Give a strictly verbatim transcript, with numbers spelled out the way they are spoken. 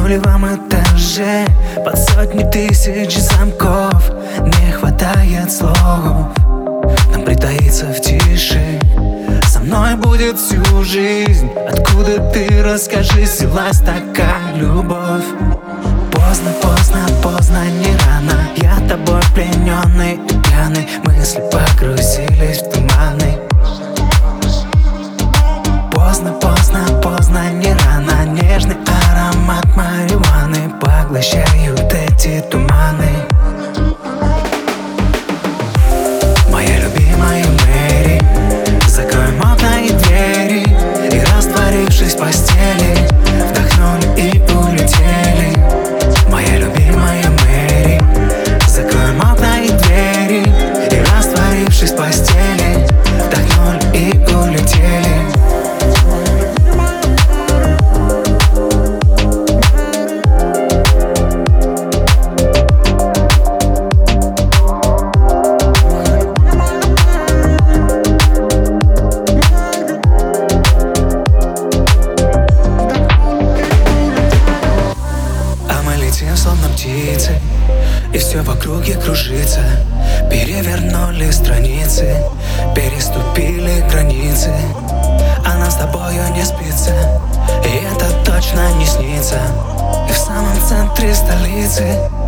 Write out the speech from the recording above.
нулевом этаже под сотни тысяч замков. Не хватает слов, нам притаиться в тиши. Со мной будет всю жизнь. Откуда ты, расскажи, взялась такая любовь? Поздно, поздно, поздно, не рано. Я тобой плененный и пьяный. Мысли погрузились в туманы. Поздно, поздно, поздно, не рано. Нежный аромат марихуаны поглощают эти туманы. Моя любимая Мэри, закроем окна и двери, и, растворившись в постели, вдохнули и улетели. Моя любимая Мэри, закроем окна и двери, и, растворившись в постели, вдохнули и улетели. Словно птицы, и все в округе кружится. Перевернули страницы, переступили границы. А нам с тобою не спится, и это точно не снится. И в самом центре столицы